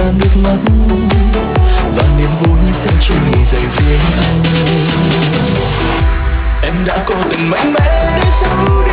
nước mắt và niềm vui sẽ trôi dày riêng anh. Em đã cố tình mạnh mẽ để giấu